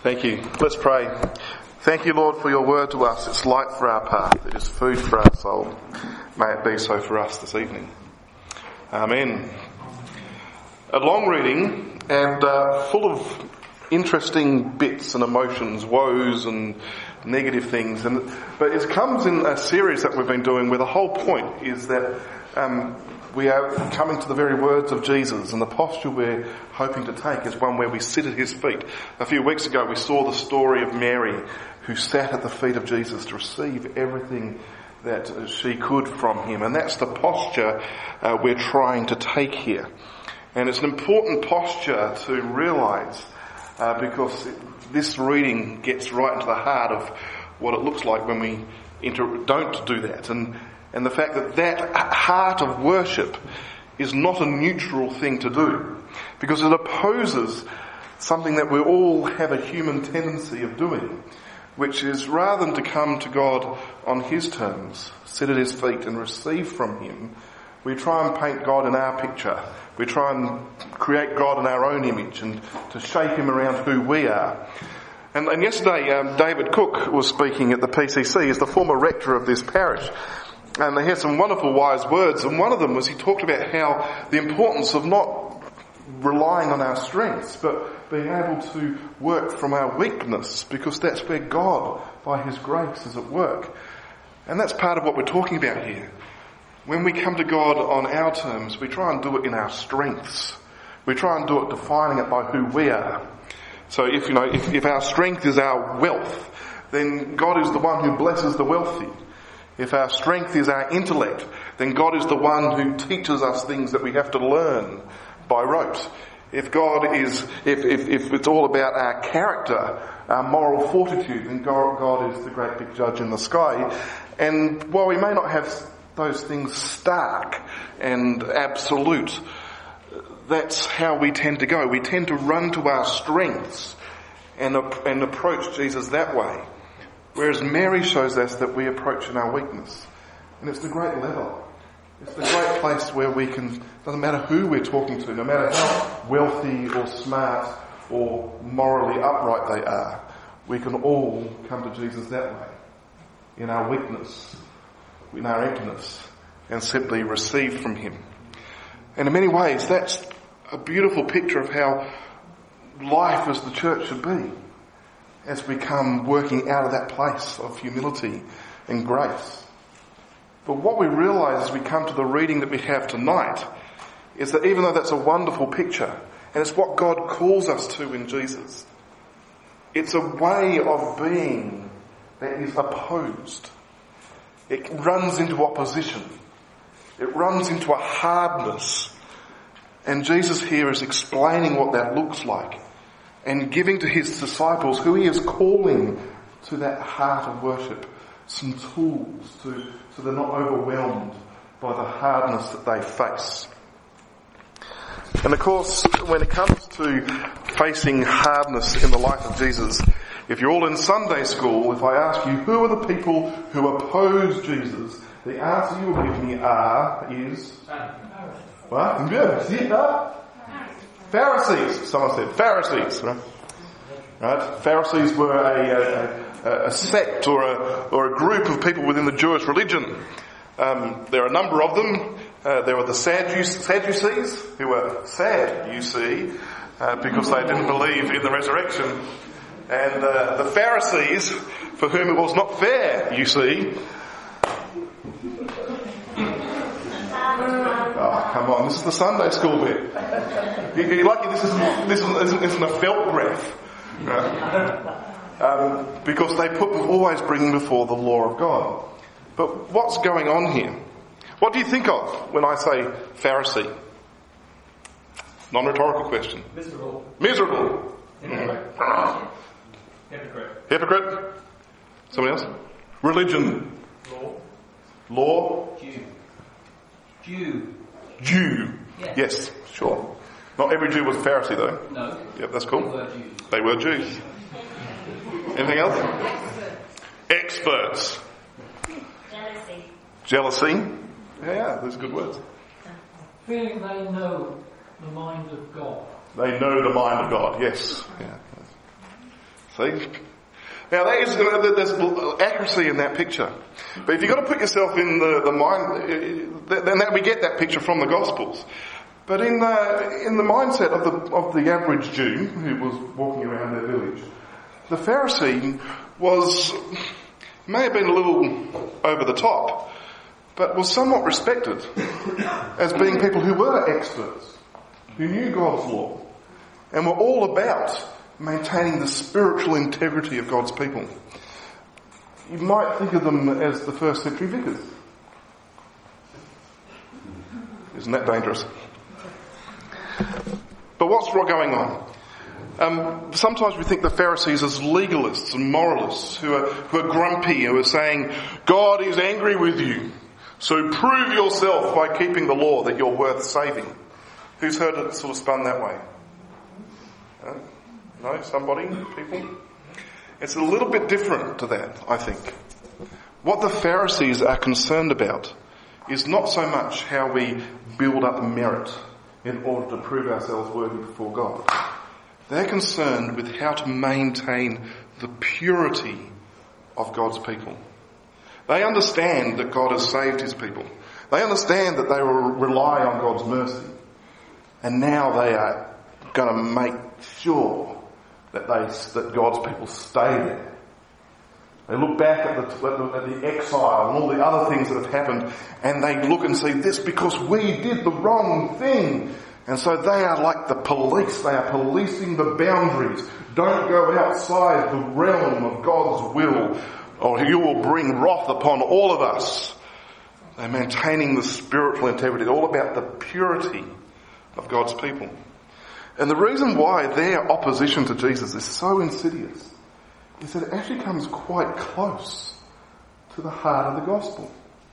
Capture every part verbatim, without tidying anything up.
Thank you. Let's pray. Thank you, Lord, for your word to us. It's light for our path. It is food for our soul. May it be so for us this evening. Amen. A long reading and uh, full of interesting bits and emotions, woes and negative things. And but it comes in a series that we've been doing where the whole point is that um, we are coming to the very words of Jesus, and the posture we're hoping to take is one where we sit at his feet. A few weeks ago we saw the story of Mary, who sat at the feet of Jesus to receive everything that she could from him. And that's the posture uh, we're trying to take here. And it's an important posture to realise uh, because it, this reading gets right into the heart of what it looks like when we inter- don't do that. And And the fact that that heart of worship is not a neutral thing to do, because it opposes something that we all have a human tendency of doing, which is rather than to come to God on his terms, sit at his feet and receive from him, we try and paint God in our picture. We try and create God in our own image and to shape him around who we are. And, and yesterday, um, David Cook was speaking at the P C C as the former rector of this parish. And they had some wonderful wise words, and one of them was he talked about how the importance of not relying on our strengths, but being able to work from our weakness, because that's where God, by his grace, is at work. And that's part of what we're talking about here. When we come to God on our terms, we try and do it in our strengths. We try and do it defining it by who we are. So if, you know, if, if our strength is our wealth, then God is the one who blesses the wealthy. If our strength is our intellect, then God is the one who teaches us things that we have to learn by rote. If God is, if, if, if it's all about our character, our moral fortitude, then God, God is the great big judge in the sky. And while we may not have those things stark and absolute, that's how we tend to go. We tend to run to our strengths and, and approach Jesus that way. Whereas Mary shows us that we approach in our weakness. And it's the great level. It's the great place where we can, doesn't matter who we're talking to, no matter how wealthy or smart or morally upright they are, we can all come to Jesus that way. In our weakness, in our emptiness, and simply receive from him. And in many ways, that's a beautiful picture of how life as the church should be, as we come working out of that place of humility and grace. But what we realise as we come to the reading that we have tonight is that even though that's a wonderful picture, and it's what God calls us to in Jesus, it's a way of being that is opposed. It runs into opposition. It runs into a hardness. And Jesus here is explaining what that looks like, and giving to his disciples, who he is calling to that heart of worship, some tools to, so they're not overwhelmed by the hardness that they face. And of course, when it comes to facing hardness in the life of Jesus, if you're all in Sunday school, if I ask you who are the people who oppose Jesus, the answer you will give me are, is... What? Yeah. Pharisees. Someone said Pharisees, right? Right? Pharisees were a, a, a sect or a, or a group of people within the Jewish religion. Um, there are a number of them. Uh, there were the Sadducees, who were sad, you see, uh, because they didn't believe in the resurrection. And uh, the Pharisees, for whom it was not fair, you see. Oh, come on, this is the Sunday school bit. You're lucky this isn't, this isn't, isn't a felt graph. Right? Um, because they put always bringing before the law of God. But what's going on here? What do you think of when I say Pharisee? Non-rhetorical question. Miserable. Miserable. Hypocrite. Mm. Hypocrite. Hypocrite. Somebody else? Religion. Law. Law. Jew. Jew. Jew. Yeah. Yes, sure. Not every Jew was a Pharisee though. No. Yep, that's cool. They were Jews. They were Jews. Anything else? Experts. Jealousy. Jealousy. Yeah, yeah, those are good words. Feeling they know the mind of God. They know the mind of God, yes. Yeah. See? Now that is, there's accuracy in that picture. But if you've got to put yourself in the, the mind, then that we get that picture from the Gospels. But in the, in the mindset of the, of the average Jew who was walking around their village, the Pharisee was, may have been a little over the top, but was somewhat respected as being people who were experts, who knew God's law, and were all about maintaining the spiritual integrity of God's people. You might think of them as the first century vicars. Isn't that dangerous? But what's going on? Um, sometimes we think the Pharisees as legalists and moralists who are, who are grumpy, who are saying, God is angry with you, so prove yourself by keeping the law that you're worth saving. Who's heard it sort of spun that way? Uh, no? Somebody? People? It's a little bit different to that, I think. What the Pharisees are concerned about is not so much how we build up merit in order to prove ourselves worthy before God. They're concerned with how to maintain the purity of God's people. They understand that God has saved his people. They understand that they will rely on God's mercy. And now they are going to make sure that they, that God's people stay there. They look back at the, at the, at the exile and all the other things that have happened, and they look and see this because we did the wrong thing. And so they are like the police. They are policing the boundaries. Don't go outside the realm of God's will, or you will bring wrath upon all of us. They're maintaining the spiritual integrity. It's all about the purity of God's people. And the reason why their opposition to Jesus is so insidious is that it actually comes quite close to the heart of the gospel.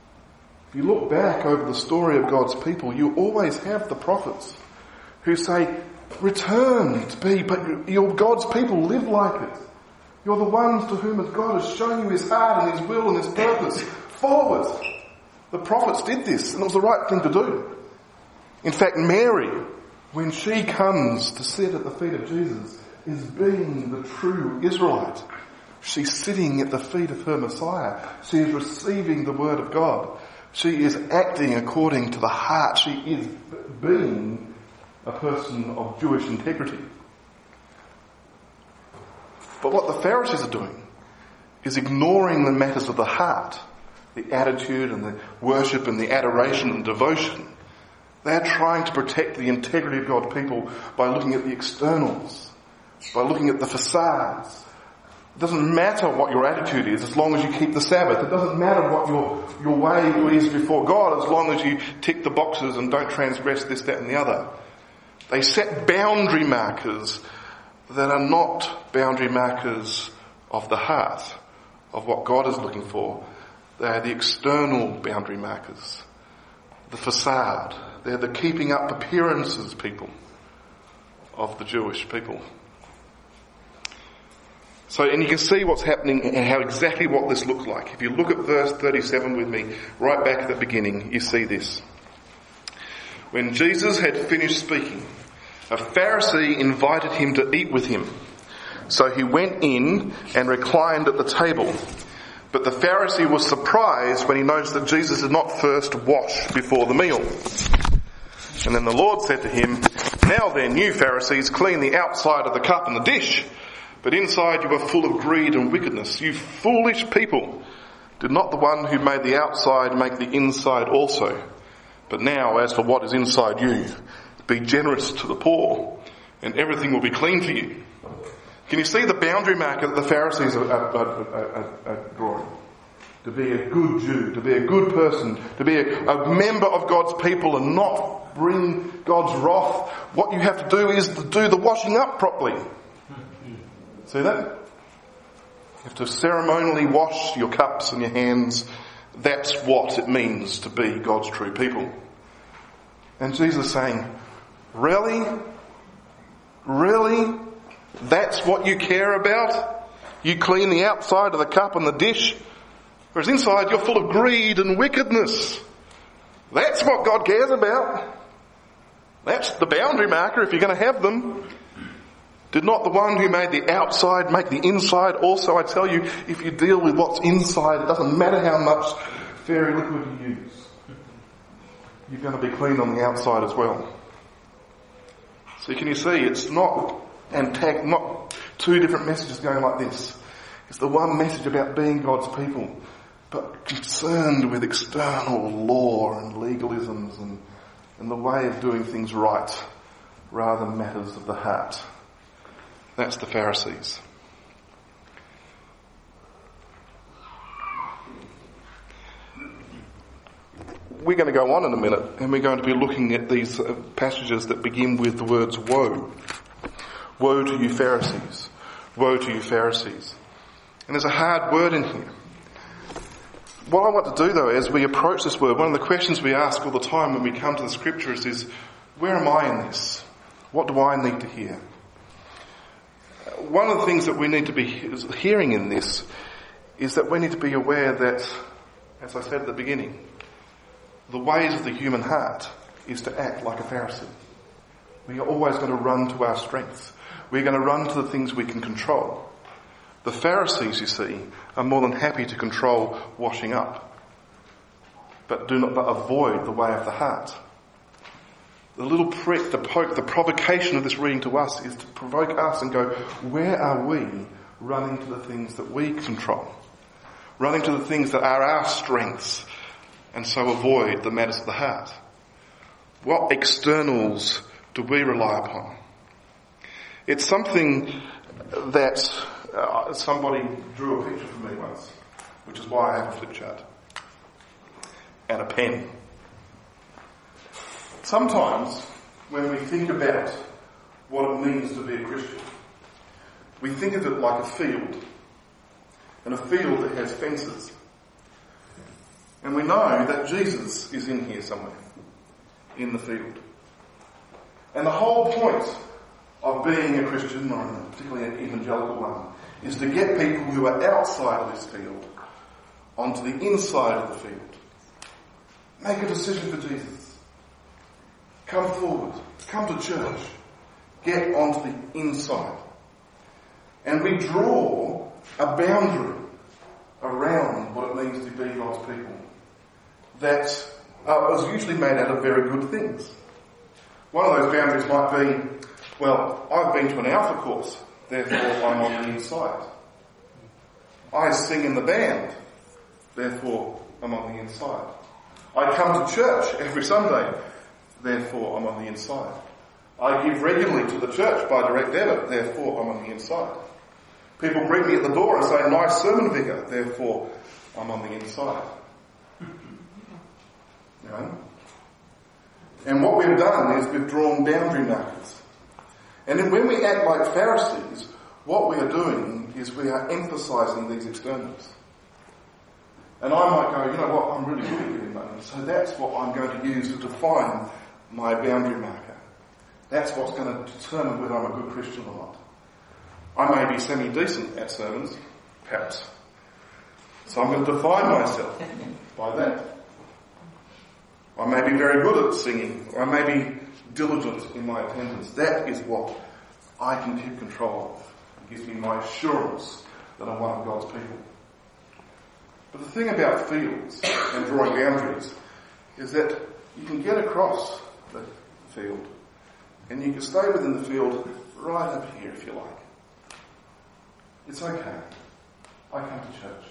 If you look back over the story of God's people, you always have the prophets who say, return to be, but your God's people live like it. You're the ones to whom God has shown you his heart and his will and his purpose. Follow it. The prophets did this, and it was the right thing to do. In fact, Mary, when she comes to sit at the feet of Jesus, is being the true Israelite. She's sitting at the feet of her Messiah. She is receiving the word of God. She is acting according to the heart. She is being a person of Jewish integrity. But what the Pharisees are doing is ignoring the matters of the heart, the attitude and the worship and the adoration and devotion. They're trying to protect the integrity of God's people by looking at the externals, by looking at the facades. It doesn't matter what your attitude is as long as you keep the Sabbath. It doesn't matter what your, your way is before God as long as you tick the boxes and don't transgress this, that and the other. They set boundary markers that are not boundary markers of the heart, of what God is looking for. They are the external boundary markers, the facade. They're the keeping up appearances people of the Jewish people. So, and you can see what's happening and how exactly what this looks like. If you look at verse thirty-seven with me, right back at the beginning, you see this. When Jesus had finished speaking, a Pharisee invited him to eat with him. So he went in and reclined at the table. But the Pharisee was surprised when he noticed that Jesus did not first wash before the meal. And then the Lord said to him, now then, you Pharisees clean the outside of the cup and the dish, but inside you are full of greed and wickedness. You foolish people! Did not the one who made the outside make the inside also? But now, as for what is inside you, be generous to the poor, and everything will be clean for you. Can you see the boundary marker that the Pharisees are, are, are, are, are drawing? To be a good Jew, to be a good person, to be a, a member of God's people and not bring God's wrath. What you have to do is to do the washing up properly. See that? You have to ceremonially wash your cups and your hands. That's what it means to be God's true people. And Jesus is saying, really? Really? That's what you care about? You clean the outside of the cup and the dish, whereas inside you're full of greed and wickedness. That's what God cares about. That's the boundary marker if you're going to have them. Did not the one who made the outside make the inside also? I tell you, if you deal with what's inside, it doesn't matter how much fairy liquid you use. You're going to be clean on the outside as well. So can you see, it's not antag- not two different messages going like this. It's the one message about being God's people, but concerned with external law and legalisms and, and the way of doing things right, rather than matters of the heart. That's the Pharisees. We're going to go on in a minute, and we're going to be looking at these passages that begin with the words woe. Woe to you Pharisees. Woe to you Pharisees. And there's a hard word in here. What I want to do though, as we approach this word, one of the questions we ask all the time when we come to the scriptures is, where am I in this? What do I need to hear? One of the things that we need to be hearing in this is that we need to be aware that, as I said at the beginning, the ways of the human heart is to act like a Pharisee. We are always going to run to our strengths. We're going to run to the things we can control. The Pharisees, you see, are more than happy to control washing up, but do not but avoid the way of the heart. The little prick, the poke, the provocation of this reading to us is to provoke us and go, where are we running to the things that we control? Running to the things that are our strengths, and so avoid the matters of the heart. What externals do we rely upon? It's something that uh, somebody drew a picture for me once, which is why I have a flip chart and a pen. Sometimes when we think about what it means to be a Christian, we think of it like a field, and a field that has fences. And we know that Jesus is in here somewhere, in the field. And the whole point of being a Christian, or particularly an evangelical one, is to get people who are outside of this field onto the inside of the field. Make a decision for Jesus. Come forward. Come to church. Get onto the inside. And we draw a boundary around what it means to be God's people that uh, was usually made out of very good things. One of those boundaries might be, well, I've been to an Alpha course, therefore I'm on the inside. I sing in the band, therefore I'm on the inside. I come to church every Sunday, therefore I'm on the inside. I give regularly to the church by direct debit, therefore I'm on the inside. People greet me at the door and say, nice sermon, vicar, therefore I'm on the inside. You know? And what we've done is we've drawn boundary markers. And then when we act like Pharisees, what we are doing is we are emphasising these externals. And I might go, you know what, I'm really good at giving money, so that's what I'm going to use to define my boundary marker. That's what's going to determine whether I'm a good Christian or not. I may be semi-decent at sermons, perhaps. So I'm going to define myself by that. I may be very good at singing, or I may be diligent in my attendance. That is what I can keep control of. It gives me my assurance that I'm one of God's people. But the thing about fields and drawing boundaries is that you can get across the field and you can stay within the field right up here if you like. It's okay. I come to church.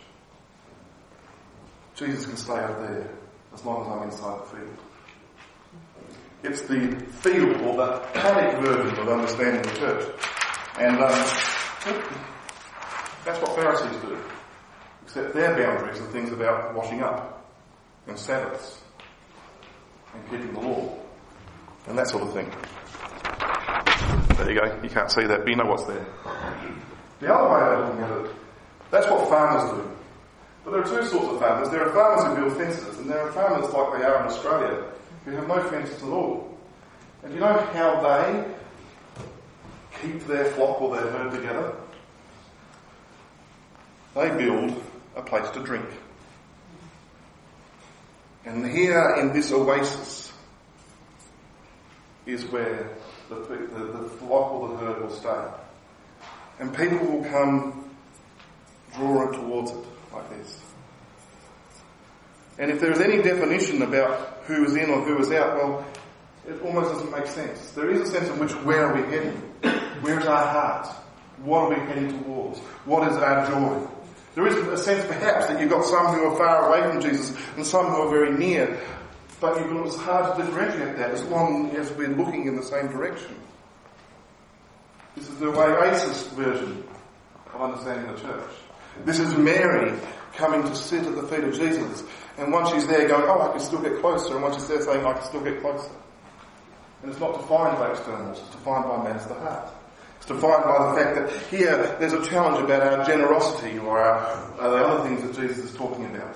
Jesus can stay up there as long as I'm inside the field. It's the field, or the panic version of understanding the church. And um, that's what Pharisees do. Except their boundaries are things about washing up and Sabbaths and keeping the law and that sort of thing. There you go. You can't see that, but you know what's there. The other way of looking at it, that's what farmers do. But there are two sorts of farmers. There are farmers who build fences, and there are farmers like they are in Australia who have no fences at all. And do you know how they keep their flock or their herd together? They build a place to drink. And here in this oasis is where the, the, the flock or the herd will stay. And people will come drawing towards it like this. And if there is any definition about who is in or who is out, well, it almost doesn't make sense. There is a sense in which, where are we heading? Where is our heart? What are we heading towards? What is our joy? There is a sense perhaps that you've got some who are far away from Jesus and some who are very near, but it's hard to differentiate that as long as we're looking in the same direction. This is the Oasis version of understanding the church. This is Mary coming to sit at the feet of Jesus, and once she's there going, oh, I can still get closer, and once she's there saying, I can still get closer. And it's not defined by externals, it's defined by matters of the heart. It's defined by the fact that here there's a challenge about our generosity or our, uh, the other things that Jesus is talking about.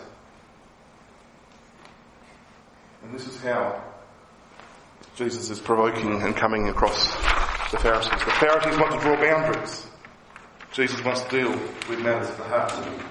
And this is how Jesus is provoking and coming across the Pharisees. The Pharisees want to draw boundaries. Jesus wants to deal with matters of the heart.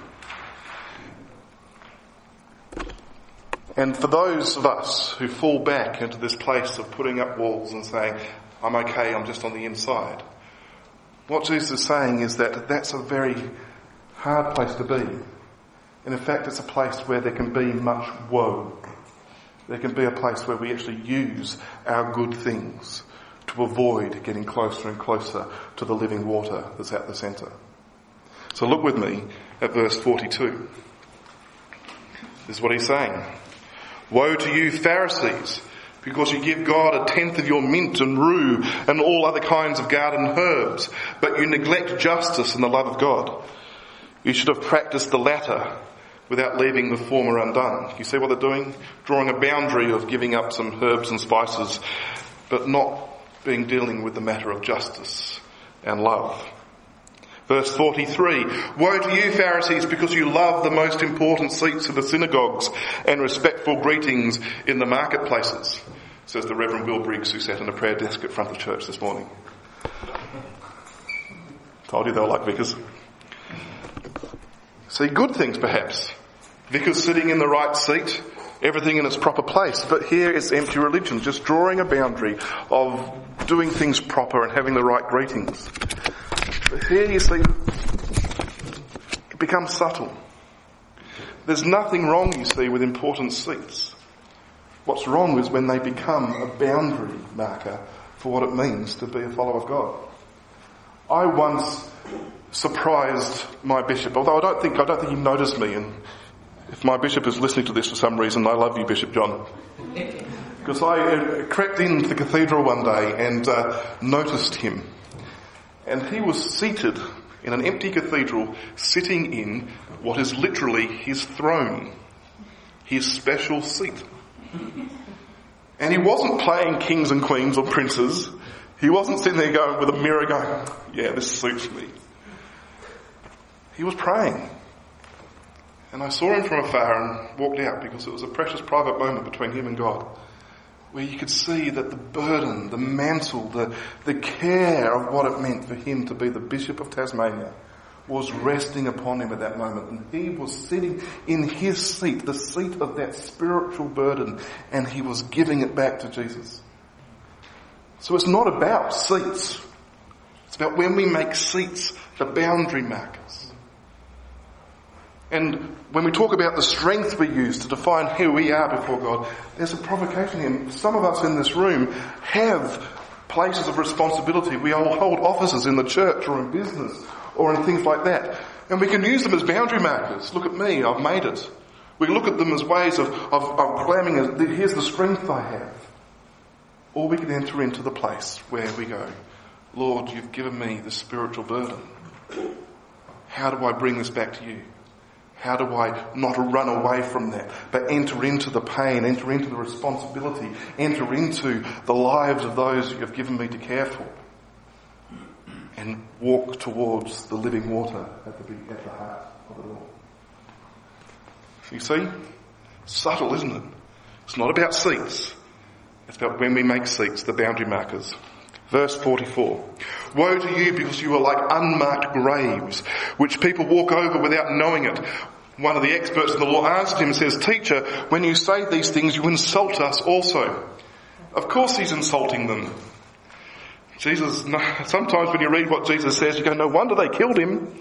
And for those of us who fall back into this place of putting up walls and saying, I'm okay, I'm just on the inside, what Jesus is saying is that that's a very hard place to be. And in fact, it's a place where there can be much woe. There can be a place where we actually use our good things to avoid getting closer and closer to the living water that's at the centre. So look with me at verse forty-two. This is what he's saying. Woe to you, Pharisees, because you give God a tenth of your mint and rue and all other kinds of garden herbs, but you neglect justice and the love of God. You should have practiced the latter without leaving the former undone. You see what they're doing? Drawing a boundary of giving up some herbs and spices, but not being dealing with the matter of justice and love. Verse forty-three, woe to you, Pharisees, because you love the most important seats in the synagogues and respectful greetings in the marketplaces, says the Reverend Will Briggs, who sat in a prayer desk at front of the church this morning. Told you they were like vicars. See, good things perhaps. Vicars sitting in the right seat, everything in its proper place. But here it's empty religion, just drawing a boundary of doing things proper and having the right greetings. But here you see, it becomes subtle. There's nothing wrong, you see, with important seats. What's wrong is when they become a boundary marker for what it means to be a follower of God. I once surprised my bishop, although I don't think I don't think he noticed me, and if my bishop is listening to this for some reason, I love you, Bishop John. Because I uh, crept into the cathedral one day and uh, noticed him. And he was seated in an empty cathedral, sitting in what is literally his throne, his special seat. And he wasn't playing kings and queens or princes. He wasn't sitting there going with a mirror going, yeah, this suits me. He was praying. And I saw him from afar and walked out because it was a precious private moment between him and God, where you could see that the burden, the mantle, the, the care of what it meant for him to be the Bishop of Tasmania was resting upon him at that moment. And he was sitting in his seat, the seat of that spiritual burden, and he was giving it back to Jesus. So it's not about seats. It's about when we make seats the boundary markers. And when we talk about the strength we use to define who we are before God, there's a provocation here. Some of us in this room have places of responsibility. We all hold offices in the church or in business or in things like that. And we can use them as boundary markers. Look at me, I've made it. We look at them as ways of, of, of claiming, here's the strength I have. Or we can enter into the place where we go, Lord, you've given me the spiritual burden. How do I bring this back to you? How do I not run away from that, but enter into the pain, enter into the responsibility, enter into the lives of those you have given me to care for, and walk towards the living water at the, at the heart of it all. You see? Subtle, isn't it? It's not about seats. It's about when we make seats, the boundary markers. Verse forty-four. Woe to you because you are like unmarked graves, which people walk over without knowing it. One of the experts in the law answered him and says, Teacher, when you say these things, you insult us also. Of course he's insulting them. Jesus, sometimes when you read what Jesus says, you go, no wonder they killed him.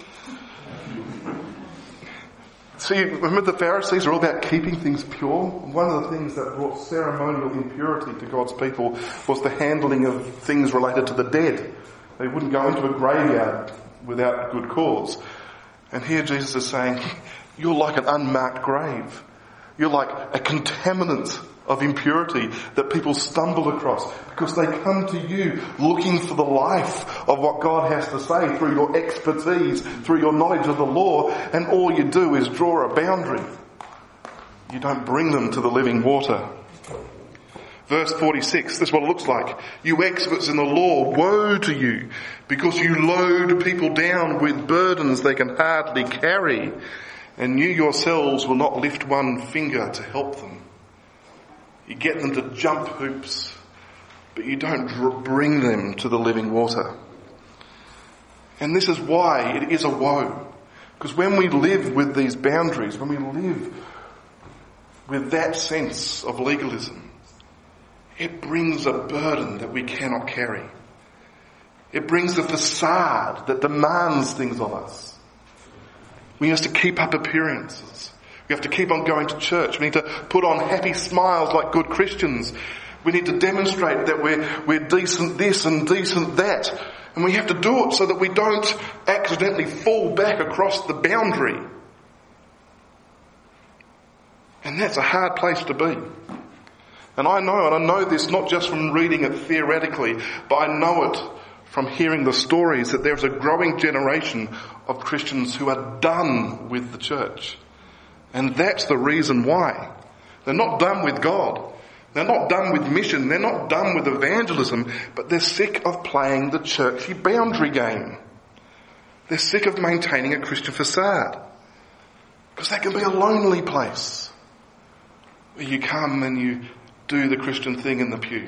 See, remember the Pharisees are all about keeping things pure? One of the things that brought ceremonial impurity to God's people was the handling of things related to the dead. They wouldn't go into a graveyard without good cause. And here Jesus is saying, you're like an unmarked grave. You're like a contaminant of impurity that people stumble across because they come to you looking for the life of what God has to say through your expertise, through your knowledge of the law, and all you do is draw a boundary. You don't bring them to the living water. Verse forty-six, this is what it looks like. You experts in the law, woe to you, because you load people down with burdens they can hardly carry, and you yourselves will not lift one finger to help them. You get them to jump hoops, but you don't dr- bring them to the living water. And this is why it is a woe. Because when we live with these boundaries, when we live with that sense of legalism, it brings a burden that we cannot carry. It brings a facade that demands things of us. We have to keep up appearances. We have to keep on going to church. We need to put on happy smiles like good Christians. We need to demonstrate that we're, we're decent this and decent that. And we have to do it so that we don't accidentally fall back across the boundary. And that's a hard place to be. And I know, and I know this not just from reading it theoretically, but I know it from hearing the stories that there's a growing generation of Christians who are done with the church. And that's the reason why. They're not done with God. They're not done with mission. They're not done with evangelism, but they're sick of playing the churchy boundary game. They're sick of maintaining a Christian facade. Because that can be a lonely place where you come and you do the Christian thing in the pew.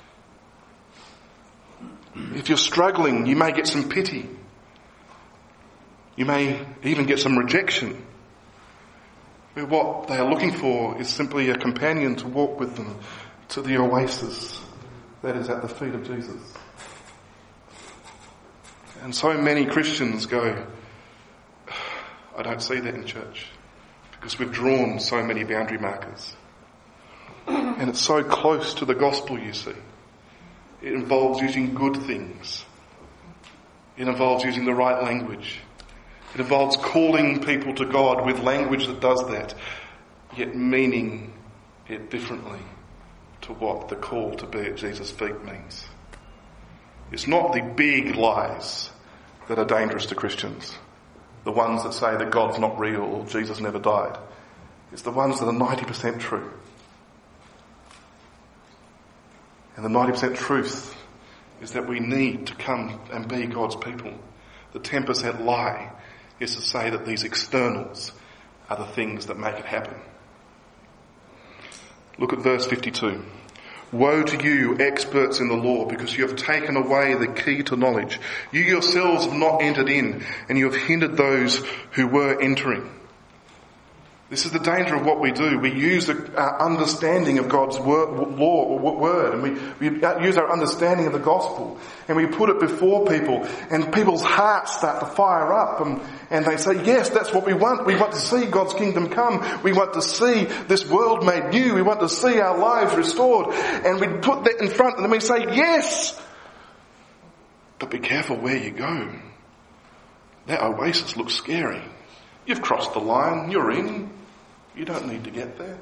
If you're struggling, you may get some pity. You may even get some rejection. What they are looking for is simply a companion to walk with them to the oasis that is at the feet of Jesus. And so many Christians go, I don't see that in church because we've drawn so many boundary markers. And it's so close to the gospel, you see. It involves using good things. It involves using the right language. It involves calling people to God with language that does that, yet meaning it differently to what the call to be at Jesus' feet means. It's not the big lies that are dangerous to Christians, the ones that say that God's not real or Jesus never died. It's the ones that are ninety percent true. And the ninety percent truth is that we need to come and be God's people. The ten percent lie is to say that these externals are the things that make it happen. Look at verse fifty-two. Woe to you, experts in the law, because you have taken away the key to knowledge. You yourselves have not entered in, and you have hindered those who were entering. This is the danger of what we do. We use our understanding of God's word, law or word, and we, we use our understanding of the gospel, and we put it before people, and people's hearts start to fire up, and, and they say, yes, that's what we want. We want to see God's kingdom come. We want to see this world made new. We want to see our lives restored. And we put that in front, and then we say, yes, but be careful where you go. That oasis looks scary. You've crossed the line. You're in. You don't need to get there.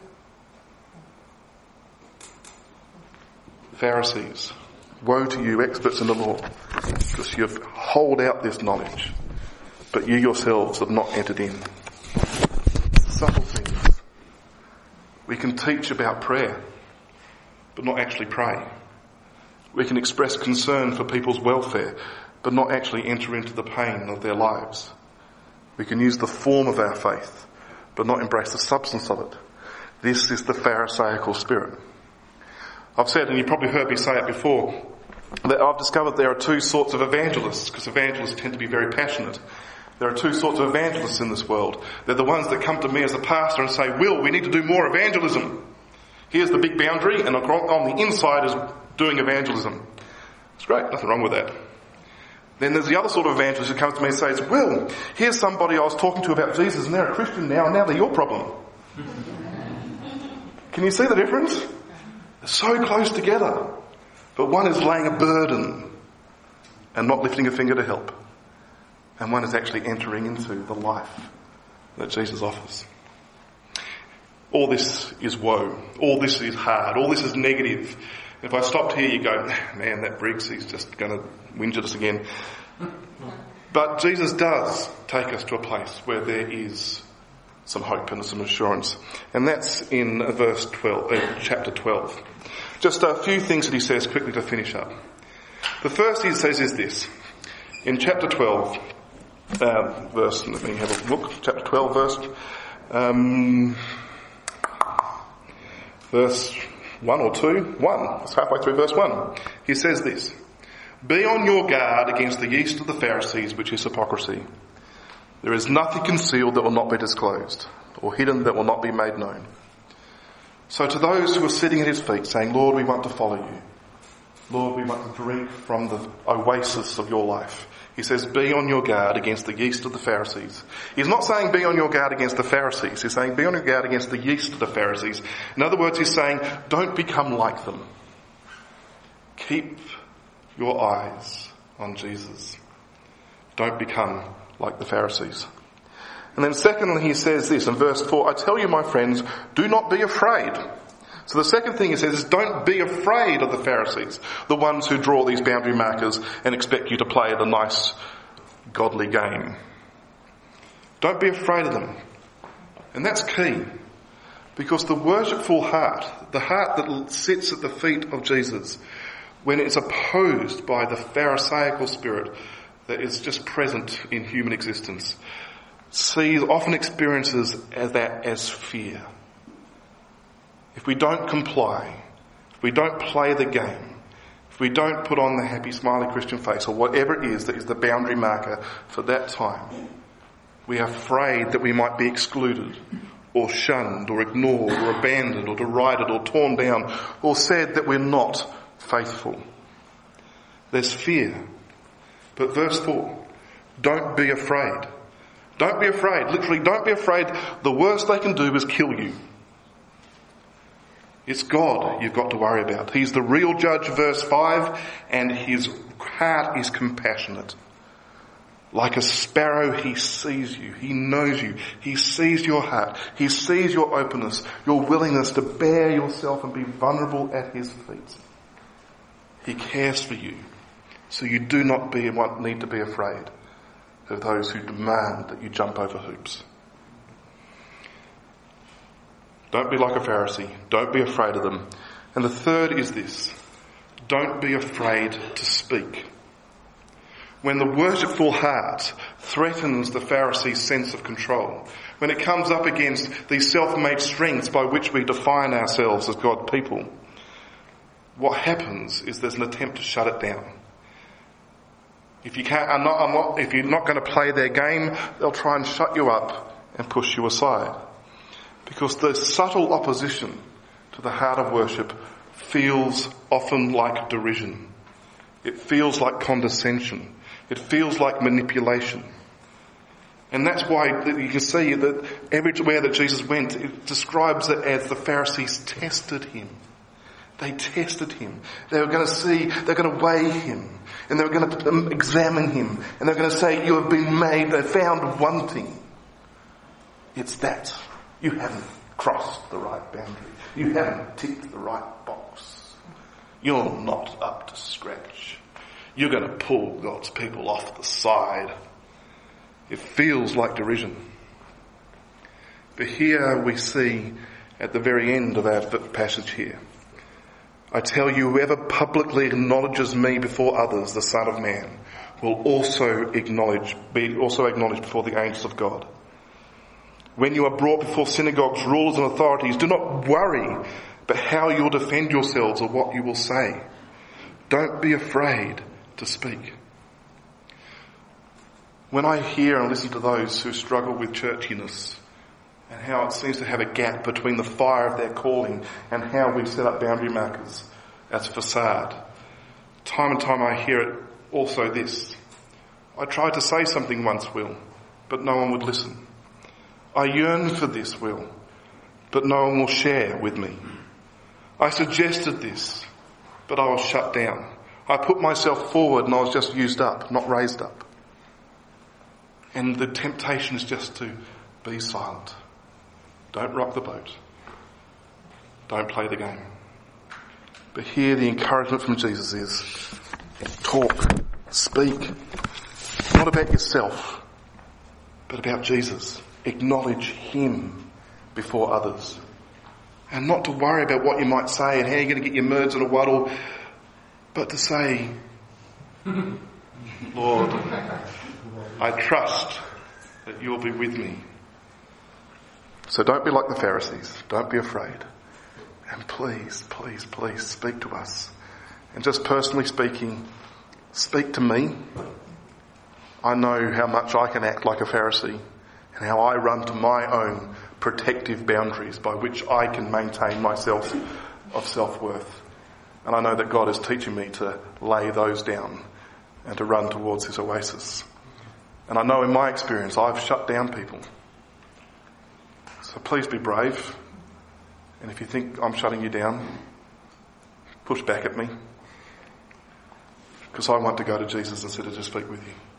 Pharisees, woe to you, experts in the law, because you hold out this knowledge, but you yourselves have not entered in. Subtle things. We can teach about prayer, but not actually pray. We can express concern for people's welfare, but not actually enter into the pain of their lives. We can use the form of our faith, but not embrace the substance of it. This is the Pharisaical spirit. I've said, and you've probably heard me say it before, that I've discovered there are two sorts of evangelists, because evangelists tend to be very passionate. There are two sorts of evangelists in this world. They're the ones that come to me as a pastor and say, Will, we need to do more evangelism. Here's the big boundary, and on the inside is doing evangelism. It's great, nothing wrong with that. Then there's the other sort of evangelist who comes to me and says, well, here's somebody I was talking to about Jesus and they're a Christian now and now they're your problem. Can you see the difference? They're so close together. But one is laying a burden and not lifting a finger to help. And one is actually entering into the life that Jesus offers. All this is woe. All this is hard. All this is negative. If I stopped here, you go, man, that Briggs, he's just going to whinge at us again. But Jesus does take us to a place where there is some hope and some assurance. And that's in verse twelve, uh, chapter twelve. Just a few things that he says quickly to finish up. The first he says is this. In chapter twelve, uh, verse, let me have a look, chapter twelve verse, um, verse one or two, one, it's halfway through verse one. He says this, be on your guard against the yeast of the Pharisees, which is hypocrisy. There is nothing concealed that will not be disclosed, or hidden that will not be made known. So to those who are sitting at his feet saying, Lord, we want to follow you. Lord, we want to drink from the oasis of your life. He says, be on your guard against the yeast of the Pharisees. He's not saying be on your guard against the Pharisees. He's saying be on your guard against the yeast of the Pharisees. In other words, he's saying don't become like them. Keep your eyes on Jesus. Don't become like the Pharisees. And then secondly, he says this in verse four, I tell you, my friends, do not be afraid. So the second thing he says is don't be afraid of the Pharisees, the ones who draw these boundary markers and expect you to play the nice, godly game. Don't be afraid of them. And that's key, because the worshipful heart, the heart that sits at the feet of Jesus, when it's opposed by the Pharisaical spirit that is just present in human existence, sees, often experiences as that as fear. If we don't comply, if we don't play the game, if we don't put on the happy, smiley Christian face or whatever it is that is the boundary marker for that time, we are afraid that we might be excluded or shunned or ignored or abandoned or derided or torn down or said that we're not faithful. There's fear. But verse four, don't be afraid. Don't be afraid. Literally, don't be afraid. The worst they can do is kill you. It's God you've got to worry about. He's the real judge, verse five, and his heart is compassionate. Like a sparrow, he sees you. He knows you. He sees your heart. He sees your openness, your willingness to bear yourself and be vulnerable at his feet. He cares for you. So you do not be need to be afraid of those who demand that you jump over hoops. Don't be like a Pharisee. Don't be afraid of them. And the third is this. Don't be afraid to speak. When the worshipful heart threatens the Pharisee's sense of control, when it comes up against these self-made strengths by which we define ourselves as God's people, what happens is there's an attempt to shut it down. If you can't, I'm not, I'm not, if you're not going to play their game, they'll try and shut you up and push you aside. Because the subtle opposition to the heart of worship feels often like derision. It feels like condescension. It feels like manipulation. And that's why you can see that everywhere that Jesus went, it describes it as the Pharisees tested him. They tested him. They were going to see, they're going to weigh him. And they were going to examine him. And they're going to say, you have been made, they found one thing. It's that. You haven't crossed the right boundary. You haven't ticked the right box. You're not up to scratch. You're going to pull God's people off the side. It feels like derision. But here we see at the very end of our passage here, I tell you, whoever publicly acknowledges me before others, the Son of Man, will also acknowledge, be also acknowledged before the angels of God. When you are brought before synagogues, rulers and authorities, do not worry about how you'll defend yourselves or what you will say. Don't be afraid to speak. When I hear and listen to those who struggle with churchiness and how it seems to have a gap between the fire of their calling and how we set up boundary markers as a facade, Time and time I hear it also this. I tried to say something once, Will, but no one would listen. I yearn for this, Will, but no one will share with me. I suggested this, but I was shut down. I put myself forward and I was just used up, not raised up. And the temptation is just to be silent. Don't rock the boat. Don't play the game. But here the encouragement from Jesus is, talk, speak, not about yourself, but about Jesus. Acknowledge him before others. And not to worry about what you might say and how you're going to get your words in a waddle, but to say, Lord, I trust that you'll be with me. So don't be like the Pharisees. Don't be afraid. And please, please, please speak to us. And just personally speaking, speak to me. I know how much I can act like a Pharisee and how I run to my own protective boundaries by which I can maintain myself of self-worth. And I know that God is teaching me to lay those down and to run towards his oasis. And I know in my experience I've shut down people. So please be brave. And if you think I'm shutting you down, push back at me. Because I want to go to Jesus instead of just speak with you.